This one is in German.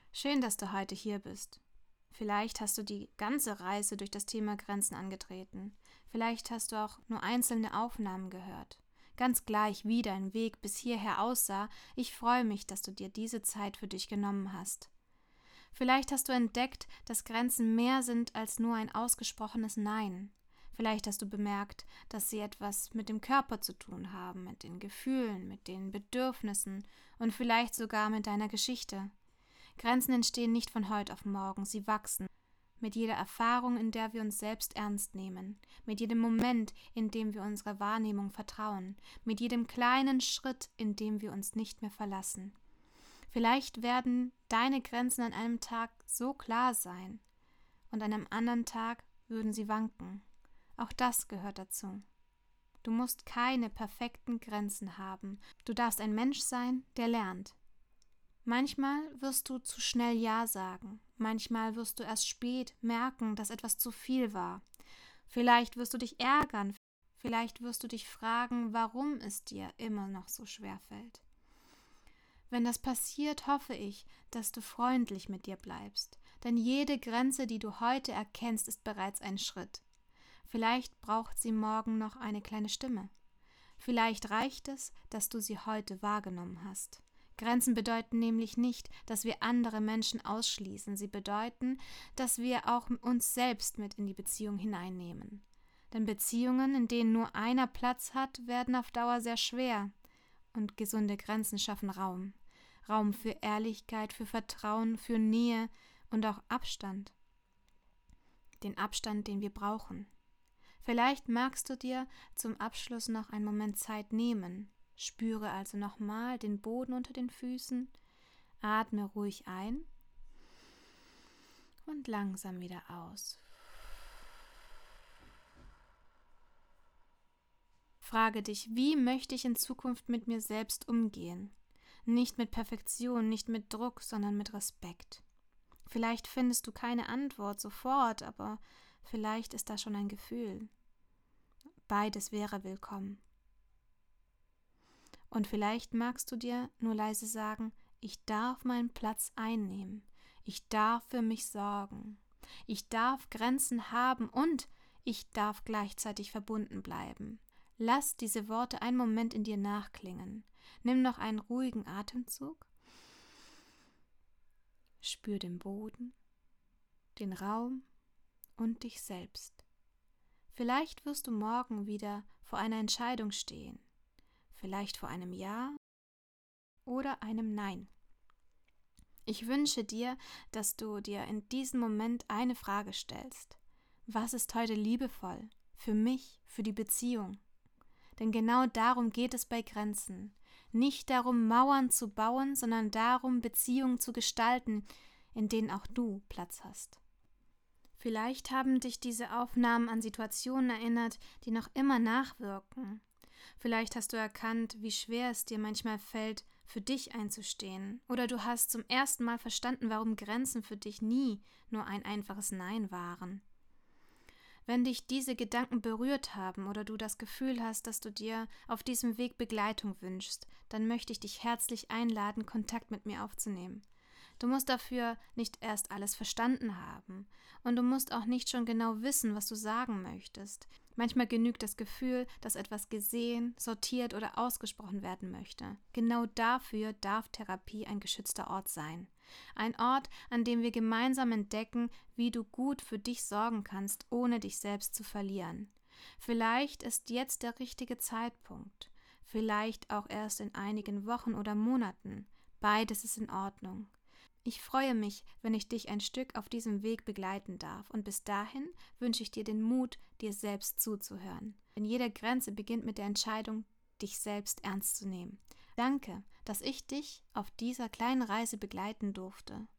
Schön, dass du heute hier bist. Vielleicht hast du die ganze Reise durch das Thema Grenzen angetreten. Vielleicht hast du auch nur einzelne Aufnahmen gehört. Ganz gleich, wie dein Weg bis hierher aussah, ich freue mich, dass du dir diese Zeit für dich genommen hast. Vielleicht hast du entdeckt, dass Grenzen mehr sind als nur ein ausgesprochenes Nein. Vielleicht hast du bemerkt, dass sie etwas mit dem Körper zu tun haben, mit den Gefühlen, mit den Bedürfnissen und vielleicht sogar mit deiner Geschichte. Grenzen entstehen nicht von heute auf morgen, sie wachsen. Mit jeder Erfahrung, in der wir uns selbst ernst nehmen, mit jedem Moment, in dem wir unserer Wahrnehmung vertrauen, mit jedem kleinen Schritt, in dem wir uns nicht mehr verlassen. Vielleicht werden deine Grenzen an einem Tag so klar sein und an einem anderen Tag würden sie wanken. Auch das gehört dazu. Du musst keine perfekten Grenzen haben. Du darfst ein Mensch sein, der lernt. Manchmal wirst du zu schnell Ja sagen. Manchmal wirst du erst spät merken, dass etwas zu viel war. Vielleicht wirst du dich ärgern. Vielleicht wirst du dich fragen, warum es dir immer noch so schwer fällt. Wenn das passiert, hoffe ich, dass du freundlich mit dir bleibst. Denn jede Grenze, die du heute erkennst, ist bereits ein Schritt. Vielleicht braucht sie morgen noch eine kleine Stimme. Vielleicht reicht es, dass du sie heute wahrgenommen hast. Grenzen bedeuten nämlich nicht, dass wir andere Menschen ausschließen. Sie bedeuten, dass wir auch uns selbst mit in die Beziehung hineinnehmen. Denn Beziehungen, in denen nur einer Platz hat, werden auf Dauer sehr schwer. Und gesunde Grenzen schaffen Raum. Raum für Ehrlichkeit, für Vertrauen, für Nähe und auch Abstand. Den Abstand, den wir brauchen. Vielleicht magst du dir zum Abschluss noch einen Moment Zeit nehmen. Spüre also nochmal den Boden unter den Füßen, atme ruhig ein und langsam wieder aus. Frage dich, wie möchte ich in Zukunft mit mir selbst umgehen? Nicht mit Perfektion, nicht mit Druck, sondern mit Respekt. Vielleicht findest du keine Antwort sofort, aber vielleicht ist da schon ein Gefühl. Beides wäre willkommen. Und vielleicht magst du dir nur leise sagen, ich darf meinen Platz einnehmen, ich darf für mich sorgen, ich darf Grenzen haben und ich darf gleichzeitig verbunden bleiben. Lass diese Worte einen Moment in dir nachklingen. Nimm noch einen ruhigen Atemzug. Spür den Boden, den Raum und dich selbst. Vielleicht wirst du morgen wieder vor einer Entscheidung stehen. Vielleicht vor einem Ja oder einem Nein. Ich wünsche dir, dass du dir in diesem Moment eine Frage stellst. Was ist heute liebevoll? Für mich, für die Beziehung? Denn genau darum geht es bei Grenzen. Nicht darum, Mauern zu bauen, sondern darum, Beziehungen zu gestalten, in denen auch du Platz hast. Vielleicht haben dich diese Aufnahmen an Situationen erinnert, die noch immer nachwirken. Vielleicht hast du erkannt, wie schwer es dir manchmal fällt, für dich einzustehen. Oder du hast zum ersten Mal verstanden, warum Grenzen für dich nie nur ein einfaches Nein waren. Wenn dich diese Gedanken berührt haben oder du das Gefühl hast, dass du dir auf diesem Weg Begleitung wünschst, dann möchte ich dich herzlich einladen, Kontakt mit mir aufzunehmen. Du musst dafür nicht erst alles verstanden haben und du musst auch nicht schon genau wissen, was du sagen möchtest. Manchmal genügt das Gefühl, dass etwas gesehen, sortiert oder ausgesprochen werden möchte. Genau dafür darf Therapie ein geschützter Ort sein. Ein Ort, an dem wir gemeinsam entdecken, wie du gut für dich sorgen kannst, ohne dich selbst zu verlieren. Vielleicht ist jetzt der richtige Zeitpunkt. Vielleicht auch erst in einigen Wochen oder Monaten. Beides ist in Ordnung. Ich freue mich, wenn ich dich ein Stück auf diesem Weg begleiten darf und bis dahin wünsche ich dir den Mut, dir selbst zuzuhören. Denn jede Grenze beginnt mit der Entscheidung, dich selbst ernst zu nehmen. Danke, dass ich dich auf dieser kleinen Reise begleiten durfte.